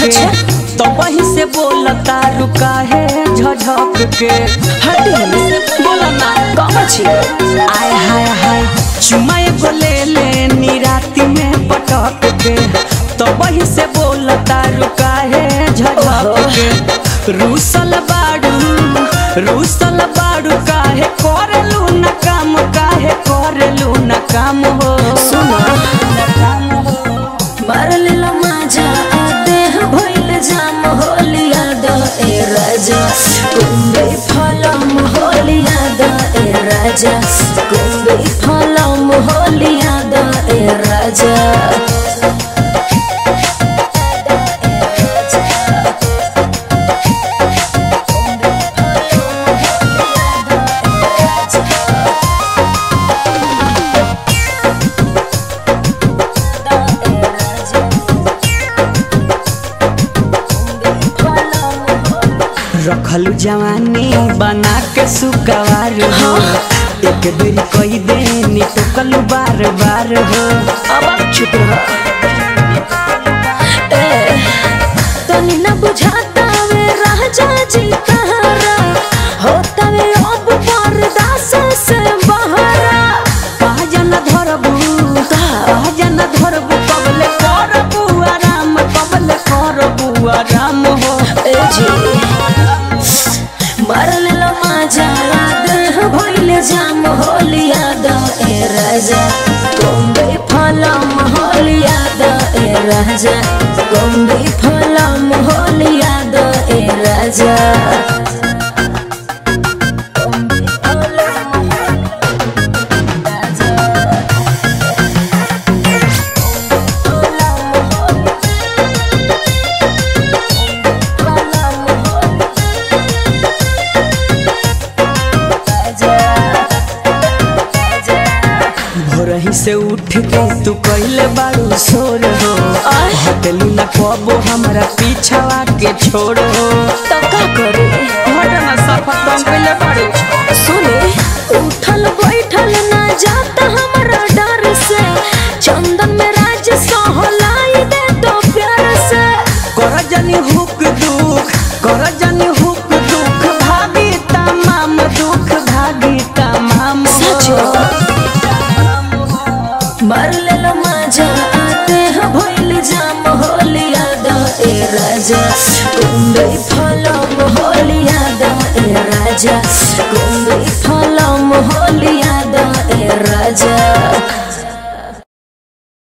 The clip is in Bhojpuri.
के तो वही से बोलता रुका है झझक के हटी हमें बोला ना कौन छी आय हाय हाय चुमा एगो ले लेनी राती में पटक के तो वही से बोलता रुका है झझक के रूसल बाड़ू काहे करलू न काम काहे करलू न काम हो सुना मारल मजा देह भइल जाम होलिया द ए राजा कुंबे फलम होलिया द ए राजा कुंबे फलम होलिया द ए राजा रखलू जवानी बना के सुकवार हो एक बेरी कई देनी तो कलू बार बार हो अब चुप रह तनी न बुझाता वे राजा जी कहारा होता वे अब बर्दाश्त से बहरा पहजन धरबू कबले करबू आराम हो ए जी मरल मजा देह भइल जाम होलिया द ए राजा कुंबे फलम होलिया द ए राजा कुंबे फलम होलिया द ए राजा भोरही से उठ के तू कइले बाड़ू सोर हो हटलू न कबो हमरा पीछावा के छोड़ हो तो का करे हटना सफर दम पहले पड़े सुने उठल बैठल ना जाता हमरा डर से चंदन में राज सहलाई दे तो प्यार से कर जनी हुक दुख भागी तमाम सच मरल मजा आते हैं भइल जाम होलिया द ए राजा कुंबे फलम होलिया द ए राजा कुंबे फलम होलिया द ए राजा